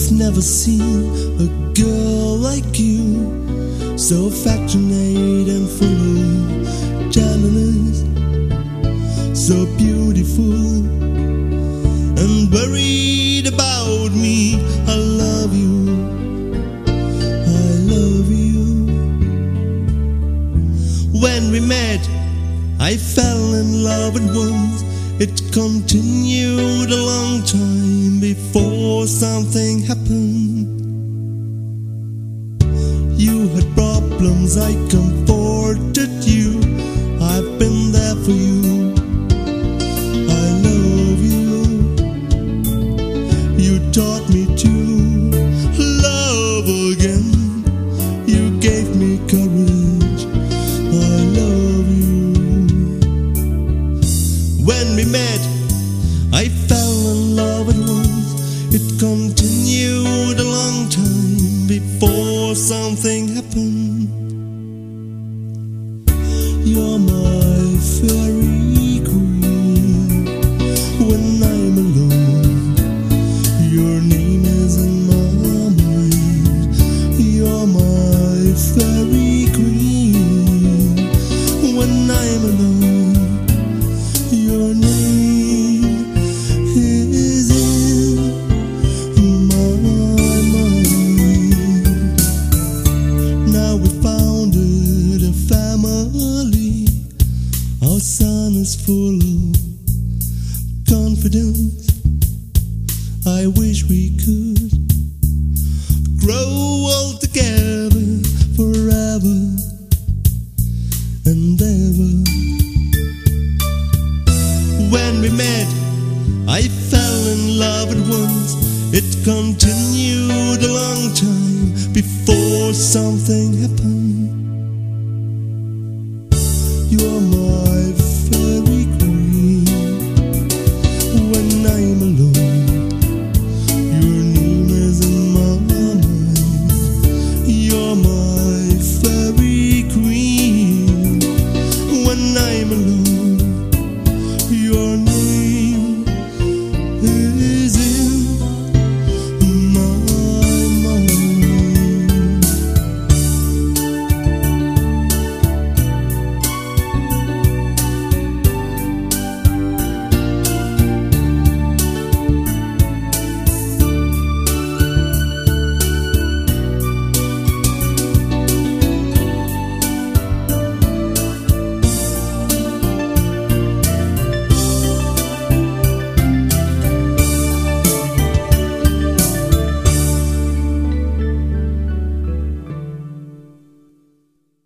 never seen a girl like you, so affectionate and full of tenderness, so beautiful and worried about me. I love you, I love you. When we met, I fell in love at once. It continued a long time before something happened. You had problems, I comforted you. I've been there for you. I love you. You taught me to love again. You gave me courage. I love you. When we met, I fell in love at once. It continued a long time before something happened. You're my fairy queen. When I'm alone, your name is in my mind. You're my fairy queen. When I'm alone, your name is in my mind. Now we founded a family. Our son is full of confidence. I wish we could grow old together forever and ever. When we met, I fell in love at once. It continued a long time before something happened.